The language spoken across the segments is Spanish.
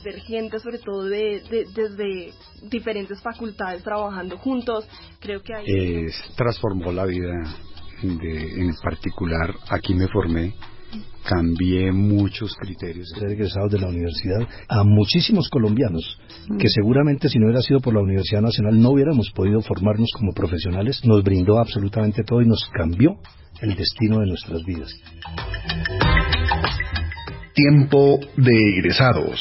ver gente, sobre todo desde diferentes facultades trabajando juntos. Creo que ahí transformó la vida en particular. Aquí me formé, cambié muchos criterios. Egresados de la universidad a muchísimos colombianos que seguramente si no hubiera sido por la Universidad Nacional no hubiéramos podido formarnos como profesionales. Nos brindó absolutamente todo y nos cambió el destino de nuestras vidas. Tiempo de egresados.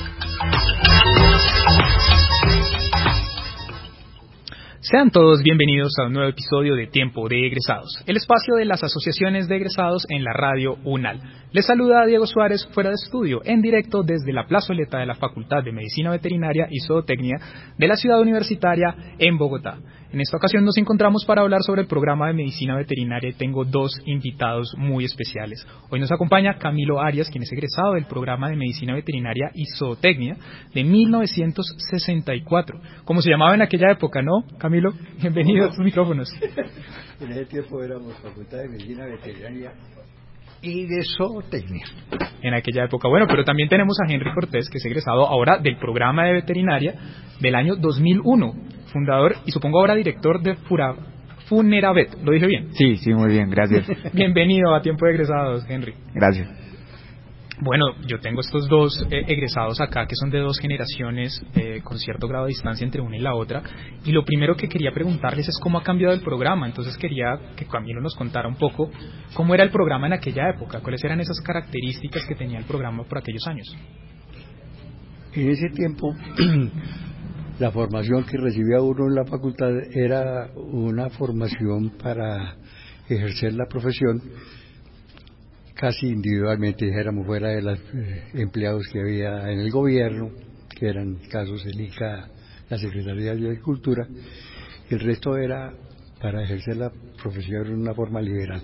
Sean todos bienvenidos a un nuevo episodio de Tiempo de Egresados, el espacio de las asociaciones de egresados en la radio UNAL. Les saluda Diego Suárez fuera de estudio, en directo desde la plazoleta de la Facultad de Medicina Veterinaria y Zootecnia de la ciudad universitaria en Bogotá. En esta ocasión nos encontramos para hablar sobre el programa de Medicina Veterinaria y tengo dos invitados muy especiales. Hoy nos acompaña Camilo Arias, quien es egresado del programa de Medicina Veterinaria y Zootecnia de 1964. Como se llamaba en aquella época, ¿no, Camilo? Bienvenido a tus micrófonos. En ese tiempo éramos Facultad de Medicina Veterinaria y de Zootecnia. En aquella época, bueno, pero también tenemos a Henry Cortés, que es egresado ahora del programa de veterinaria del año 2001, fundador y supongo ahora director de Funeravet. ¿Lo dije bien? Sí, muy bien, gracias. Bienvenido a Tiempo de Egresados, Henry. Gracias. Bueno, yo tengo estos dos egresados acá que son de dos generaciones con cierto grado de distancia entre una y la otra, y lo primero que quería preguntarles es cómo ha cambiado el programa. Entonces quería que Camilo nos contara un poco cómo era el programa en aquella época, cuáles eran esas características que tenía el programa por aquellos años. En ese tiempo la formación que recibía uno en la facultad era una formación para ejercer la profesión casi individualmente, dijéramos, fuera de los empleados que había en el gobierno, que eran casos el ICA, la Secretaría de Agricultura. El resto era para ejercer la profesión de una forma liberal.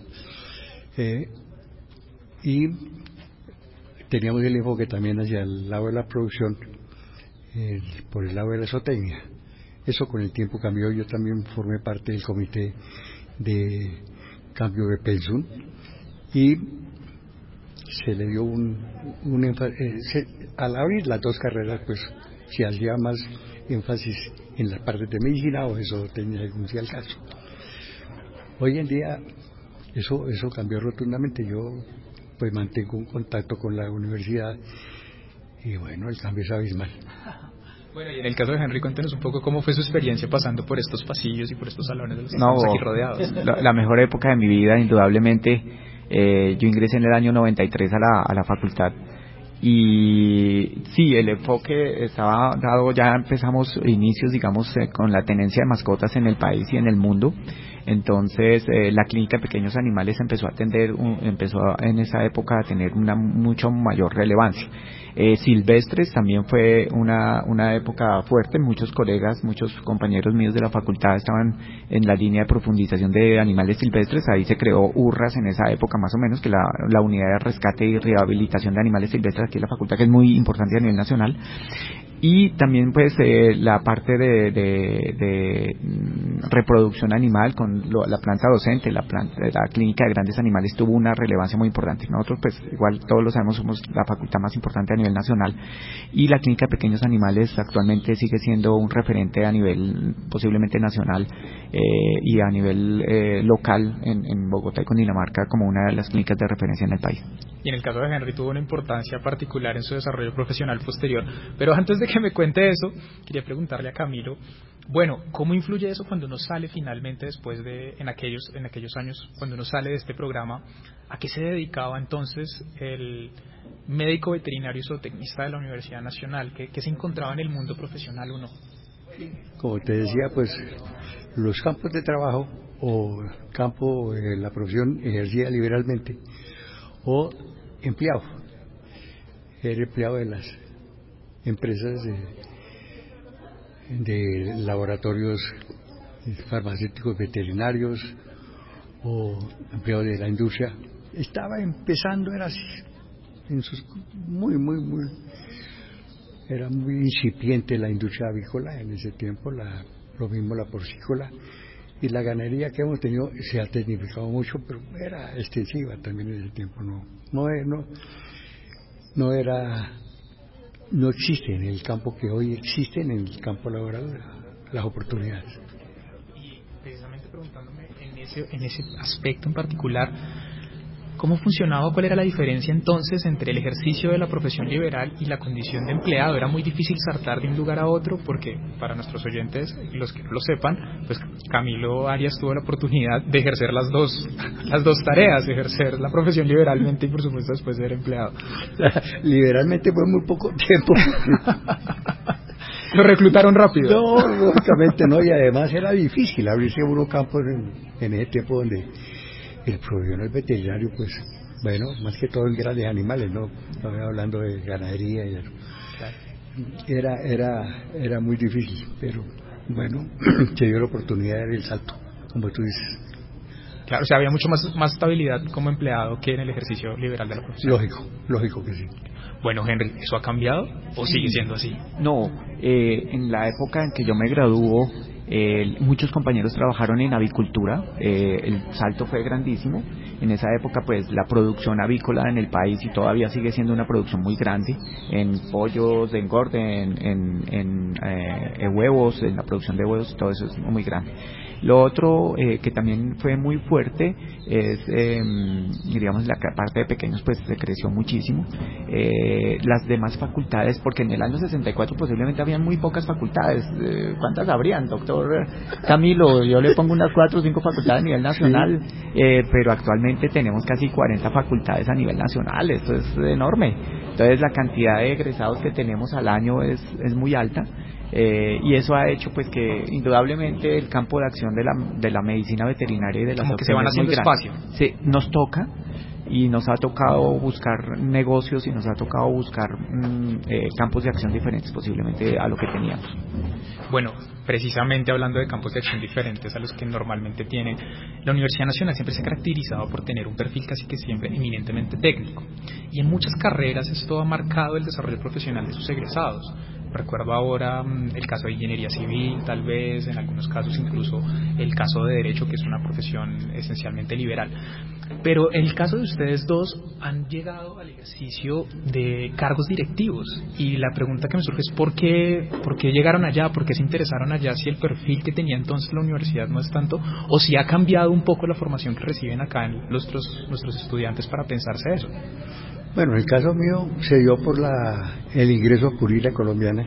Y teníamos el enfoque también hacia el lado de la producción, por el lado de la zootecnia. Eso con el tiempo cambió. Yo también formé parte del comité de cambio de pensum y se le dio un énfasis. Al abrir las dos carreras, pues se hacía más énfasis en las partes de medicina o de zootecnia, según sea el caso. Hoy en día eso cambió rotundamente. Yo pues mantengo un contacto con la universidad y bueno, el cambio es abismal. Bueno, y en el caso de Henry, cuéntenos un poco cómo fue su experiencia pasando por estos pasillos y por estos salones de los que estamos aquí rodeados. La mejor época de mi vida, indudablemente. Yo ingresé en el año 93 a la facultad y sí, el enfoque estaba dado, ya empezamos inicios, digamos, con la tenencia de mascotas en el país y en el mundo. Entonces la clínica de pequeños animales empezó en esa época a tener una mucho mayor relevancia. Silvestres también fue una época fuerte. Muchos colegas, muchos compañeros míos de la facultad estaban en la línea de profundización de animales silvestres. Ahí se creó URRAS en esa época más o menos, que la unidad de rescate y rehabilitación de animales silvestres aquí en la facultad, que es muy importante a nivel nacional. Y también pues la parte de reproducción animal con la planta docente, la clínica de grandes animales tuvo una relevancia muy importante. Nosotros pues igual todos lo sabemos, somos la facultad más importante a nivel nacional y la clínica de pequeños animales actualmente sigue siendo un referente a nivel posiblemente nacional y a nivel local en Bogotá y Cundinamarca como una de las clínicas de referencia en el país. Y en el caso de Henry tuvo una importancia particular en su desarrollo profesional posterior. Pero antes de que me cuente eso, quería preguntarle a Camilo, bueno, ¿cómo influye eso cuando uno sale finalmente después en aquellos años, cuando uno sale de este programa? ¿A qué se dedicaba entonces el médico veterinario y zootecnista de la Universidad Nacional? ¿Qué se encontraba en el mundo profesional uno? Como te decía, pues los campos de trabajo o campo de la profesión ejercida liberalmente o empleado. Era empleado de las empresas de laboratorios farmacéuticos veterinarios o empleado de la industria. Estaba empezando, era así, era muy incipiente la industria avícola en ese tiempo, lo mismo la porcícola, y la ganadería que hemos tenido se ha tecnificado mucho, pero era extensiva también en ese tiempo, no era no existen en el campo que hoy existen en el campo laboral las oportunidades. Y precisamente preguntándome en ese aspecto en particular, ¿cómo funcionaba? ¿Cuál era la diferencia entonces entre el ejercicio de la profesión liberal y la condición de empleado? Era muy difícil saltar de un lugar a otro porque, para nuestros oyentes, los que no lo sepan, pues Camilo Arias tuvo la oportunidad de ejercer las dos tareas, de ejercer la profesión liberalmente y por supuesto después de ser empleado. Liberalmente fue muy poco tiempo. ¿Lo reclutaron rápido? No, lógicamente no, y además era difícil abrirse uno campos en ese tiempo donde el profesional veterinario, pues, bueno, más que todo en grandes animales, no hablando de ganadería y eso. Era muy difícil, pero bueno, se dio la oportunidad de dar el salto, como tú dices. Claro, o sea, había mucho más estabilidad como empleado que en el ejercicio liberal de la profesión. Lógico que sí. Bueno, Henry, ¿eso ha cambiado o sigue siendo así? No, en la época en que yo me graduó, muchos compañeros trabajaron en avicultura, el salto fue grandísimo. En esa época, pues, la producción avícola en el país y todavía sigue siendo una producción muy grande, en pollos de engorde, en huevos, en la producción de huevos, todo eso es muy grande. Lo otro que también fue muy fuerte es, digamos, la parte de pequeños, pues se creció muchísimo. Las demás facultades, porque en el año 64 posiblemente habían muy pocas facultades. ¿Cuántas habrían, doctor Camilo? Yo le pongo unas 4 o 5 facultades a nivel nacional, pero actualmente tenemos casi 40 facultades a nivel nacional. Esto es enorme. Entonces la cantidad de egresados que tenemos al año es muy alta. Y eso ha hecho pues que indudablemente el campo de acción de la medicina veterinaria y de la como que se van haciendo espacio. Sí, nos toca y nos ha tocado buscar negocios y nos ha tocado buscar campos de acción diferentes posiblemente a lo que teníamos. Bueno, precisamente hablando de campos de acción diferentes a los que normalmente tienen, la Universidad Nacional siempre se ha caracterizado por tener un perfil casi que siempre eminentemente técnico, y en muchas carreras esto ha marcado el desarrollo profesional de sus egresados. Recuerdo ahora el caso de ingeniería civil, tal vez, en algunos casos incluso el caso de derecho, que es una profesión esencialmente liberal. Pero en el caso de ustedes dos han llegado al ejercicio de cargos directivos, y la pregunta que me surge es ¿por qué llegaron allá? ¿Por qué se interesaron allá? Si el perfil que tenía entonces la universidad no es tanto, o si ha cambiado un poco la formación que reciben acá en nuestros estudiantes para pensarse eso. Bueno, el caso mío se dio por el ingreso a Purina colombiana,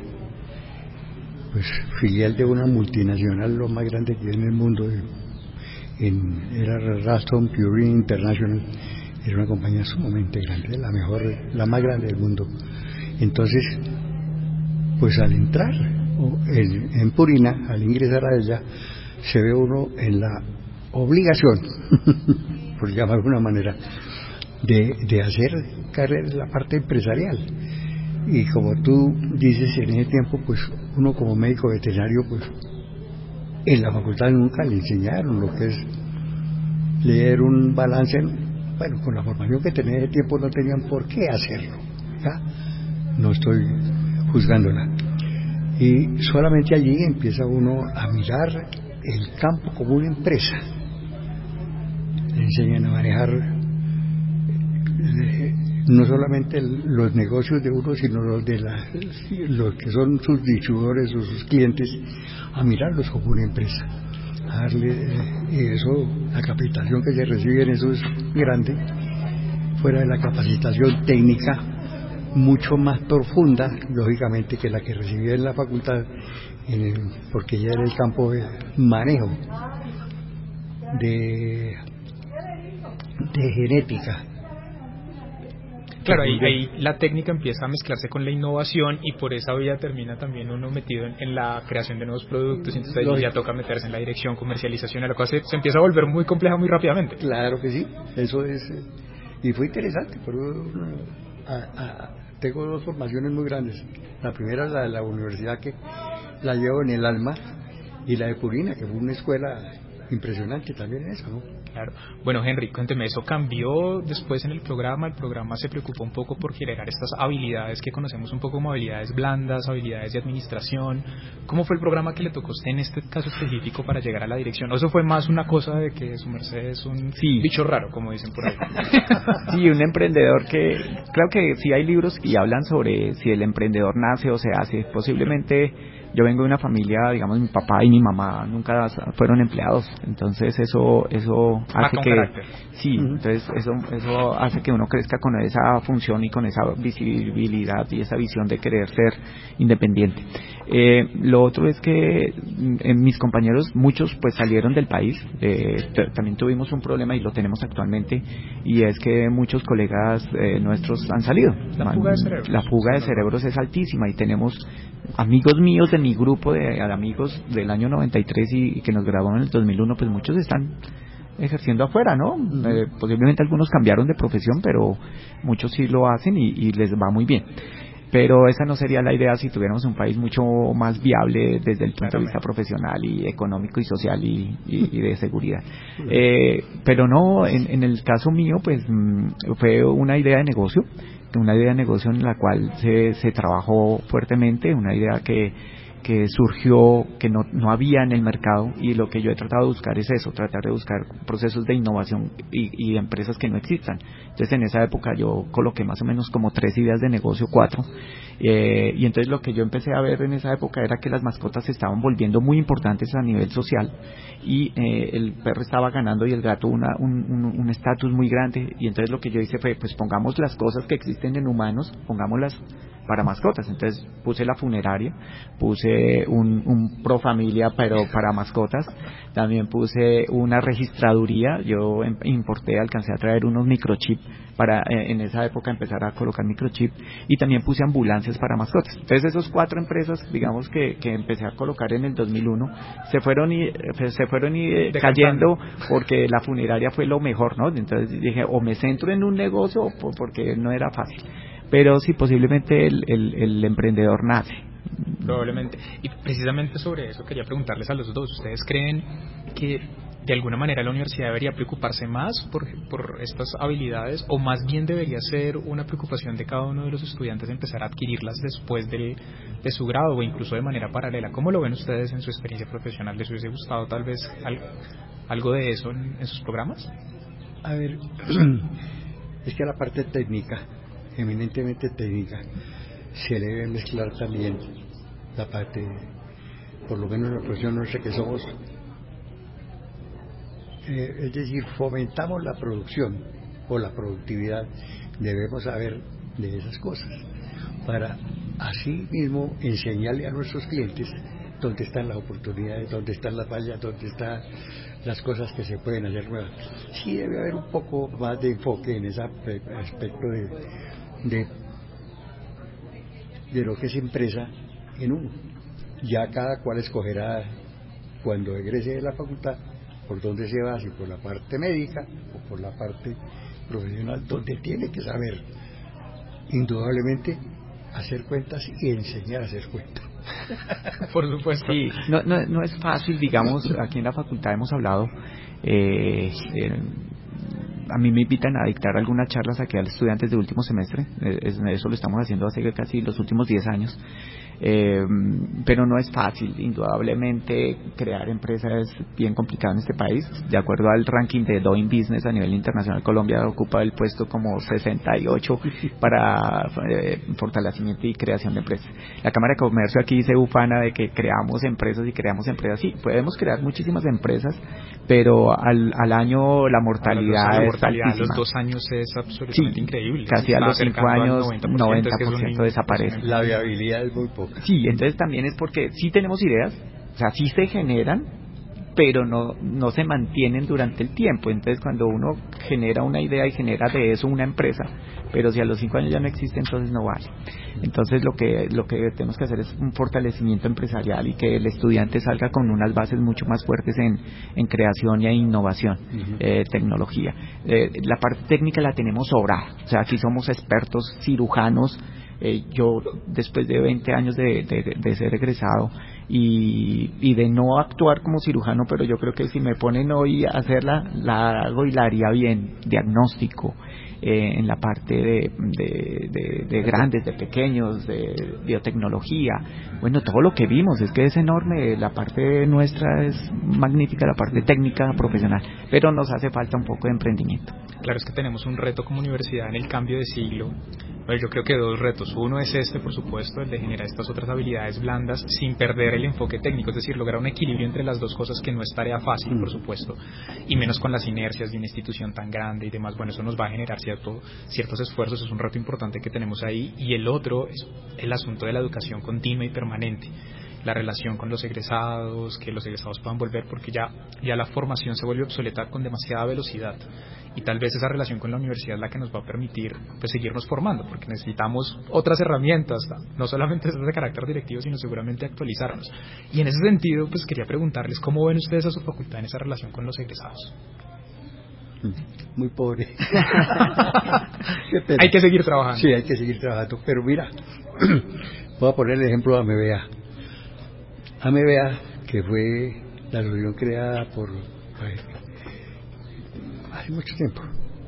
pues filial de una multinacional, lo más grande que hay en el mundo, era Ralston Purina International, era una compañía sumamente grande, la más grande del mundo. Entonces, pues al entrar en Purina, al ingresar a ella, se ve uno en la obligación, por llamarlo de alguna manera, de hacer carrera en la parte empresarial. Y como tú dices, en ese tiempo, pues uno como médico veterinario, pues en la facultad nunca le enseñaron lo que es leer un balance. Bueno, con la formación que tenía en ese tiempo no tenían por qué hacerlo, ¿ya? No estoy juzgándola. Y solamente allí empieza uno a mirar el campo como una empresa. Le enseñan a manejar no solamente los negocios de uno, sino los que son sus distribuidores o sus clientes, a mirarlos como una empresa, a darle, y eso, la capacitación que se recibe en eso es grande, fuera de la capacitación técnica, mucho más profunda, lógicamente, que la que recibía en la facultad, porque ya era el campo de manejo, de genética. Claro, ahí la técnica empieza a mezclarse con la innovación, y por esa vía termina también uno metido en la creación de nuevos productos, y entonces ahí ya toca meterse en la dirección, comercialización, y la cosa se empieza a volver muy compleja muy rápidamente. Claro que sí, eso es, y fue interesante, pero tengo 2 formaciones muy grandes. La primera es la de la universidad, que la llevo en el alma, y la de Purina, que fue una escuela impresionante también en eso, ¿no? Claro. Bueno, Henry, cuénteme, ¿eso cambió después en el programa? El programa se preocupó un poco por generar estas habilidades que conocemos un poco como habilidades blandas, habilidades de administración. ¿Cómo fue el programa que le tocó a usted en este caso específico para llegar a la dirección? ¿O eso fue más una cosa de que su merced es un bicho raro, como dicen por ahí? Sí, un emprendedor que... Claro que sí hay libros que hablan sobre si el emprendedor nace o se hace. Posiblemente... Yo vengo de una familia, digamos, mi papá y mi mamá nunca fueron empleados, entonces eso hace que sí, entonces eso hace que uno crezca con esa función y con esa visibilidad y esa visión de querer ser independiente. Lo otro es que mis compañeros, muchos pues salieron del país, también tuvimos un problema y lo tenemos actualmente, y es que muchos colegas nuestros han salido. La fuga de cerebros es altísima y tenemos amigos míos de mi grupo de amigos del año 93 y que nos graduaron en el 2001, pues muchos están ejerciendo afuera, ¿no? Posiblemente algunos cambiaron de profesión, pero muchos sí lo hacen y les va muy bien. Pero esa no sería la idea si tuviéramos un país mucho más viable desde el punto de vista profesional y económico y social y de seguridad. Pero no, en el caso mío, pues fue una idea de negocio en la cual se trabajó fuertemente, una idea que surgió, que no había en el mercado, y lo que yo he tratado de buscar es eso, tratar de buscar procesos de innovación y empresas que no existan. Entonces en esa época yo coloqué más o menos como 3 ideas de negocio, 4, y entonces lo que yo empecé a ver en esa época era que las mascotas se estaban volviendo muy importantes a nivel social, y el perro estaba ganando y el gato un estatus muy grande, y entonces lo que yo hice fue, pues pongamos las cosas que existen en humanos, pongámoslas para mascotas. Entonces puse la funeraria, puse un pro familia pero para mascotas, también puse una registraduría, yo alcancé a traer unos microchips para en esa época empezar a colocar microchip, y también puse ambulancias para mascotas. Entonces esos 4 empresas, digamos que empecé a colocar en el 2001, se fueron cayendo porque la funeraria fue lo mejor, ¿no? Entonces dije, o me centro en un negocio porque no era fácil. Pero sí, posiblemente el emprendedor nace. Probablemente. Y precisamente sobre eso quería preguntarles a los dos. ¿Ustedes creen que de alguna manera la universidad debería preocuparse más por estas habilidades, o más bien debería ser una preocupación de cada uno de los estudiantes empezar a adquirirlas después de su grado o incluso de manera paralela? ¿Cómo lo ven ustedes en su experiencia profesional? ¿Les hubiese gustado tal vez algo de eso en sus programas? A ver, es que la parte técnica, eminentemente técnica, se le debe mezclar también la parte, por lo menos la profesión nuestra que somos, es decir, fomentamos la producción o la productividad, debemos saber de esas cosas para así mismo enseñarle a nuestros clientes dónde están las oportunidades, dónde están las fallas, dónde están las cosas que se pueden hacer nuevas. Sí debe haber un poco más de enfoque en ese aspecto de lo que es empresa en uno. Ya cada cual escogerá cuando egrese de la facultad por dónde se va, si por la parte médica o por la parte profesional, donde tiene que saber indudablemente hacer cuentas y enseñar a hacer cuentas. Por supuesto. Sí, no es fácil, digamos, aquí en la facultad hemos hablado, a mí me invitan a dictar algunas charlas aquí a los estudiantes de último semestre, eso lo estamos haciendo hace casi los últimos 10 años, pero no es fácil. Indudablemente crear empresas es bien complicado en este país. De acuerdo al ranking de Doing Business a nivel internacional, Colombia ocupa el puesto como 68 para fortalecimiento y creación de empresas. La Cámara de Comercio aquí se ufana de que creamos empresas. Sí, podemos crear muchísimas empresas, pero al año la mortalidad es altísima. A los 2 años es absolutamente increíble. Casi a los 5 años 90% desaparece. La viabilidad es muy poca. Sí, entonces también es porque sí tenemos ideas, o sea, sí se generan, pero no se mantienen durante el tiempo. Entonces cuando uno genera una idea y genera de eso una empresa, pero si a los 5 años ya no existe, entonces no vale. Entonces lo que tenemos que hacer es un fortalecimiento empresarial y que el estudiante salga con unas bases mucho más fuertes en creación y en innovación, tecnología. La parte técnica la tenemos sobrada, o sea, aquí somos expertos cirujanos. Yo después de 20 años de ser egresado y de no actuar como cirujano, pero yo creo que si me ponen hoy a hacerla, la hago y la haría bien, diagnóstico, en la parte de grandes, de pequeños, de biotecnología, bueno, todo lo que vimos, es que es enorme, la parte nuestra es magnífica, la parte técnica, profesional, pero nos hace falta un poco de emprendimiento. Claro, es que tenemos un reto como universidad en el cambio de siglo. Bueno, yo creo que dos retos. Uno es por supuesto, el de generar estas otras habilidades blandas sin perder el enfoque técnico, es decir, lograr un equilibrio entre las dos cosas, que no es tarea fácil, por supuesto, y menos con las inercias de una institución tan grande y demás. Bueno, eso nos va a generar ciertos esfuerzos, es un reto importante que tenemos ahí. Y el otro es el asunto de la educación continua y permanente, la relación con los egresados, que los egresados puedan volver, porque ya la formación se vuelve obsoleta con demasiada velocidad, y tal vez esa relación con la universidad es la que nos va a permitir pues seguirnos formando, porque necesitamos otras herramientas, no solamente de carácter directivo, sino seguramente actualizarnos. Y en ese sentido, pues quería preguntarles cómo ven ustedes a su facultad en esa relación con los egresados. Muy pobre. Hay que seguir trabajando. Sí, hay que seguir trabajando, pero mira, voy a poner el ejemplo de AMEBEA. AMEBEA, que fue la asociación creada por hace mucho tiempo.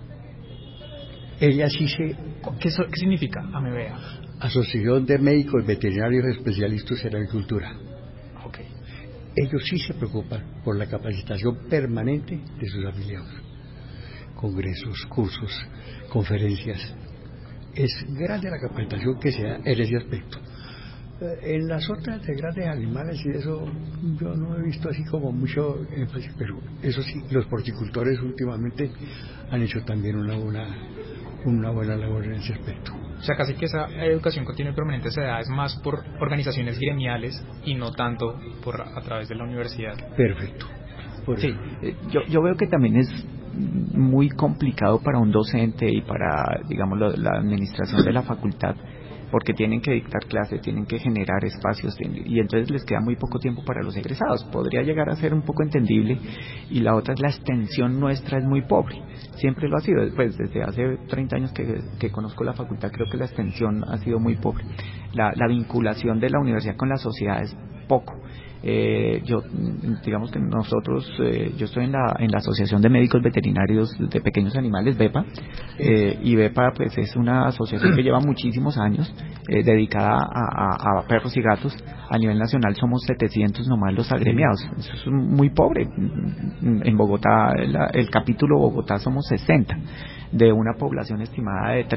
Ella sí ¿Qué significa AMEBEA? Asociación de Médicos Veterinarios Especialistas en Agricultura. Okay. Ellos sí se preocupan por la capacitación permanente de sus afiliados. Congresos, cursos, conferencias. Es grande la capacitación que se da en ese aspecto. En las otras de grandes animales y eso yo no he visto así como mucho énfasis, pero eso sí, los porcicultores últimamente han hecho también una buena labor en ese aspecto. O sea, casi que esa educación continua y permanente se da es más por organizaciones gremiales y no tanto a través de la universidad. Perfecto. Sí, yo veo que también es muy complicado para un docente y para, digamos, la administración de la facultad, porque tienen que dictar clases, tienen que generar espacios, y entonces les queda muy poco tiempo para los egresados. Podría llegar a ser un poco entendible, y la otra es la extensión nuestra es muy pobre, siempre lo ha sido, pues desde hace 30 años que conozco la facultad, creo que la extensión ha sido muy pobre. La vinculación de la universidad con la sociedad es poco. Digamos que nosotros, yo estoy en la Asociación de Médicos Veterinarios de Pequeños Animales, BEPA, y BEPA pues es una asociación que lleva muchísimos años dedicada a perros y gatos. A nivel nacional somos 700 nomás los agremiados, eso es muy pobre. En Bogotá, el capítulo Bogotá somos 60, de una población estimada de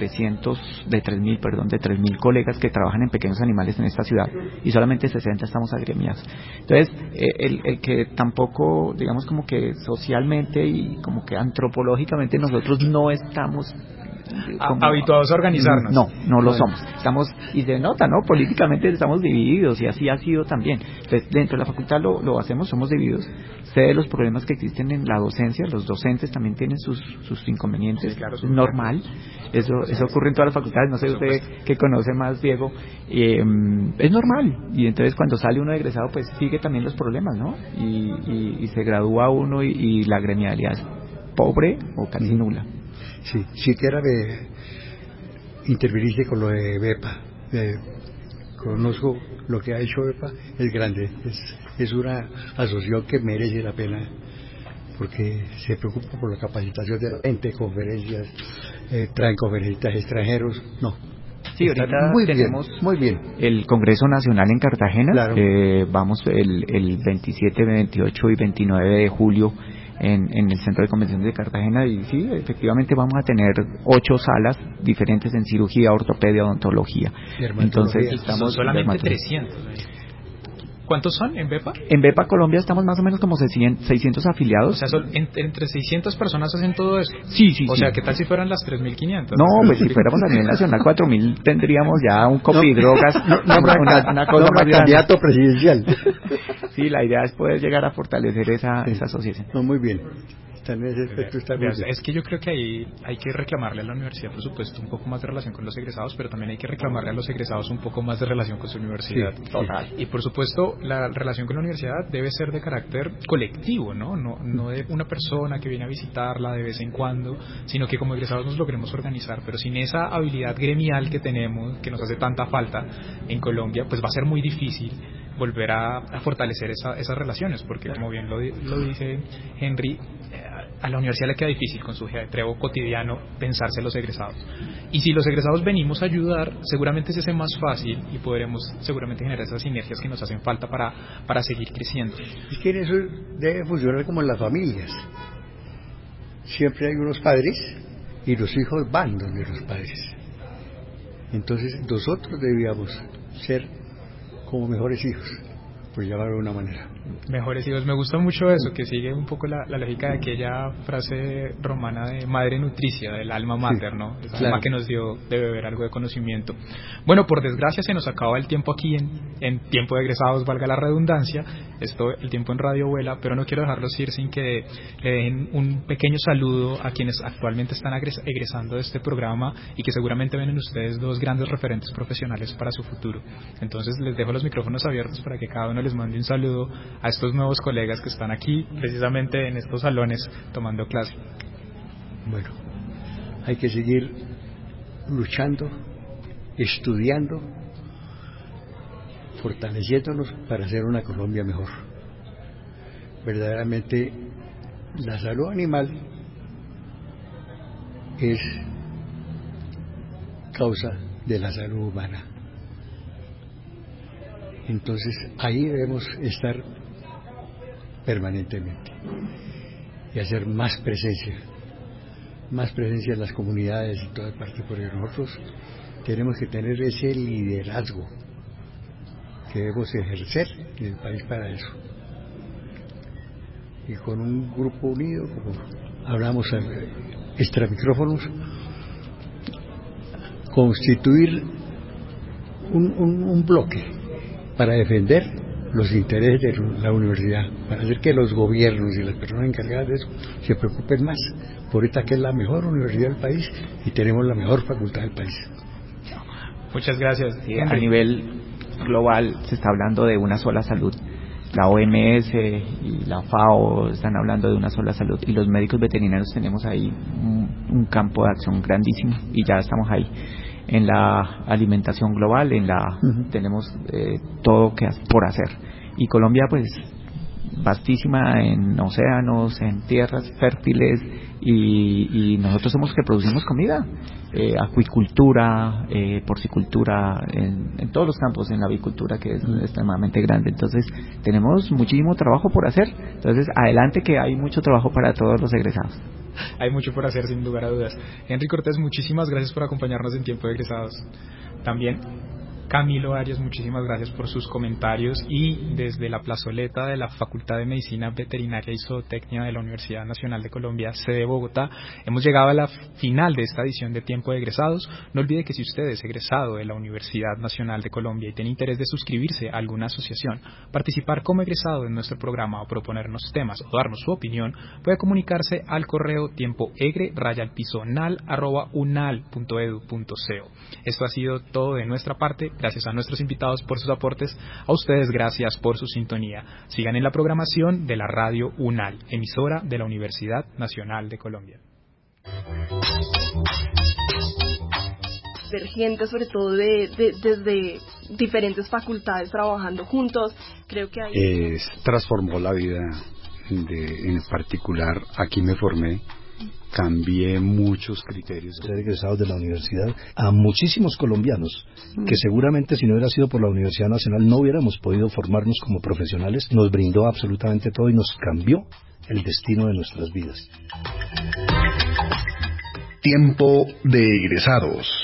3.000 colegas que trabajan en pequeños animales en esta ciudad, y solamente 60 estamos agremiados. Entonces, el que tampoco, digamos, como que socialmente y como que antropológicamente nosotros no estamos habituados a organizarnos. No lo somos. Y se nota, ¿no? Políticamente estamos divididos, y así ha sido también. Entonces, dentro de la facultad lo hacemos, somos divididos. Sé de los problemas que existen en la docencia, los docentes también tienen sus inconvenientes, sí, claro, es normal. Eso ocurre en todas las facultades, no sé usted que conoce más, Diego, es normal. Y entonces cuando sale uno egresado, pues sigue también los problemas, ¿no? Y se gradúa uno y la gremialidad es pobre o casi nula. Sí, siquiera interviniste con lo de BEPA. Conozco lo que ha hecho BEPA, es grande, es una asociación que merece la pena, porque se preocupa por la capacitación de la gente, conferencias, traen conferencistas extranjeros, no. Sí, ahorita tenemos muy bien el Congreso Nacional en Cartagena, claro. Vamos el 27, 28 y 29 de julio en el Centro de Convenciones de Cartagena, y sí, efectivamente vamos a tener 8 salas diferentes en cirugía, ortopedia, odontología. Entonces estamos solamente 300. ¿Cuántos son en BEPA? En BEPA Colombia estamos más o menos como 600 afiliados. O sea, entre 600 personas hacen todo eso. Sí. O sea, ¿qué tal si fueran las 3.500? No, pues si fuéramos a nivel nacional 4.000 tendríamos ya un copidrogas, una cosa más candidato presidencial. Sí, la idea es poder llegar a fortalecer esa asociación. No, muy bien. Es que yo creo que ahí hay que reclamarle a la universidad, por supuesto, un poco más de relación con los egresados, pero también hay que reclamarle a los egresados un poco más de relación con su universidad. Sí, total. Y por supuesto, la relación con la universidad debe ser de carácter colectivo, no de una persona que viene a visitarla de vez en cuando, sino que como egresados nos logremos organizar. Pero sin esa habilidad gremial que tenemos, que nos hace tanta falta en Colombia, pues va a ser muy difícil volver a fortalecer esas relaciones, porque como bien lo dice Henry, a la universidad le queda difícil con su ajetreo cotidiano pensarse los egresados. Y si los egresados venimos a ayudar, seguramente se hace más fácil y podremos seguramente generar esas sinergias que nos hacen falta para seguir creciendo. Es que en eso debe funcionar como en las familias. Siempre hay unos padres y los hijos van donde los padres. Entonces nosotros debíamos ser como mejores hijos, por llamarlo de una manera. Mejores hijos, me gusta mucho eso, que sigue un poco la lógica de aquella frase romana de madre nutricia, del alma mater, ¿no? Esa alma que nos dio de beber algo de conocimiento. Bueno, por desgracia se nos acaba el tiempo aquí en tiempo de egresados, valga la redundancia. El tiempo en radio vuela, pero no quiero dejarlos ir sin que le den un pequeño saludo a quienes actualmente están egresando de este programa y que seguramente ven en ustedes dos grandes referentes profesionales para su futuro. Entonces les dejo los micrófonos abiertos para que cada uno les mande un saludo a estos nuevos colegas que están aquí precisamente en estos salones tomando clase. Bueno, hay que seguir luchando, estudiando, fortaleciéndonos para hacer una Colombia mejor. Verdaderamente la salud animal es causa de la salud humana. Entonces ahí debemos estar permanentemente y hacer más presencia en las comunidades y todas partes, porque nosotros tenemos que tener ese liderazgo que debemos ejercer en el país para eso, y con un grupo unido, como hablamos extra micrófonos, constituir un bloque para defender los intereses de la universidad, para hacer que los gobiernos y las personas encargadas de eso se preocupen más por esta que es la mejor universidad del país y tenemos la mejor facultad del país. Muchas gracias. Sí, a nivel global se está hablando de una sola salud. La OMS y la FAO están hablando de una sola salud, y los médicos veterinarios tenemos ahí un campo de acción grandísimo y ya estamos ahí. En la alimentación global, tenemos todo por hacer. Y Colombia, pues, vastísima en océanos, en tierras fértiles, y nosotros somos los que producimos comida, acuicultura, porcicultura, en todos los campos, en la avicultura, que es extremadamente grande. Entonces tenemos muchísimo trabajo por hacer. Entonces adelante, que hay mucho trabajo para todos los egresados. Hay mucho por hacer, sin lugar a dudas. Henry Cortés, muchísimas gracias por acompañarnos en Tiempo de Egresados. También Camilo Arias, muchísimas gracias por sus comentarios, y desde la plazoleta de la Facultad de Medicina Veterinaria y Zootecnia de la Universidad Nacional de Colombia, sede Bogotá, hemos llegado a la final de esta edición de Tiempo de Egresados. No olvide que si usted es egresado de la Universidad Nacional de Colombia y tiene interés de suscribirse a alguna asociación, participar como egresado en nuestro programa o proponernos temas o darnos su opinión, puede comunicarse al correo tiempoegre@unal.edu.co. Esto ha sido todo de nuestra parte. Gracias a nuestros invitados por sus aportes. A ustedes, gracias por su sintonía. Sigan en la programación de la Radio UNAL, emisora de la Universidad Nacional de Colombia. Gente, sobre todo desde diferentes facultades trabajando juntos, creo que ahí transformó la vida en particular. Aquí me formé, cambié muchos criterios. Ser egresados de la universidad, a muchísimos colombianos que seguramente si no hubiera sido por la Universidad Nacional no hubiéramos podido formarnos como profesionales, nos brindó absolutamente todo y nos cambió el destino de nuestras vidas. Tiempo de egresados.